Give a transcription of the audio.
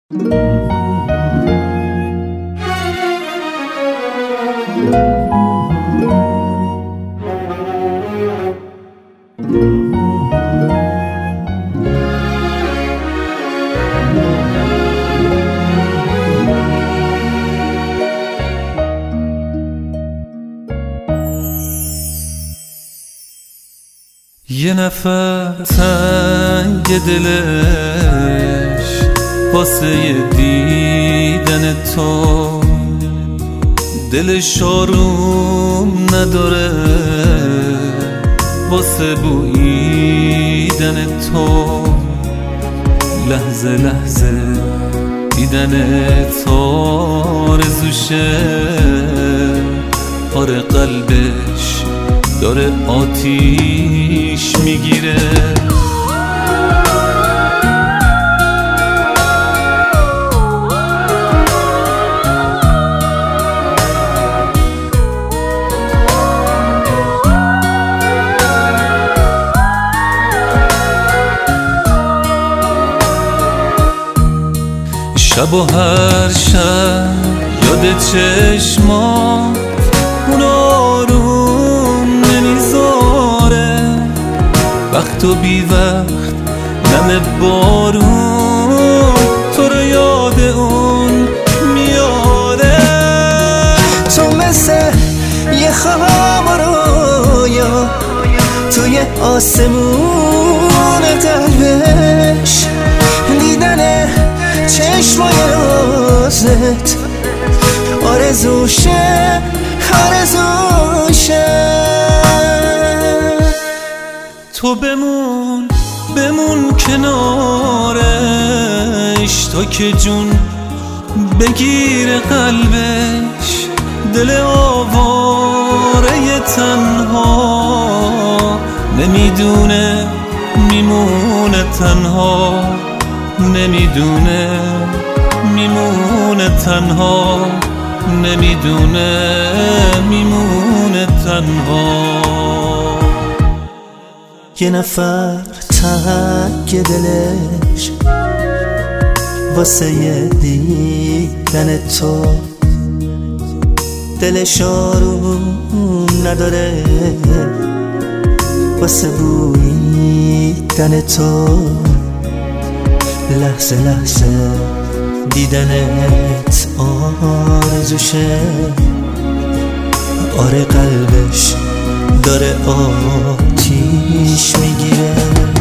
یه نفر تنگ دلش واسه دیدن تو، دلش آروم نداره واسه بویدن تو. لحظه لحظه دیدنت آرزوشه، آره قلبش داره آتیش میگیره. شب و هر شب یاد چشمات اون آروم نمیذاره، وقت و بی وقت نم بارون تو رو یاد اون میاره. تو مثل یه خواب رویا توی آسمون قلبش، دیدن چشمای روزت آرزوشه آرزوشه. تو بمون کنارش تا که جون بگیر قلبش. دل آواره تنها نمیدونه میمونه تنها، نمیدونه میمونه تنها، نمیدونه میمونه تنها. یه نفر تنگ دلش واسه دیدن تو، دلش آروم نداره واسه بویدن تو. لحظه لحظه دیدنت آرزوشه، آره قلبش داره آتیش میگیره.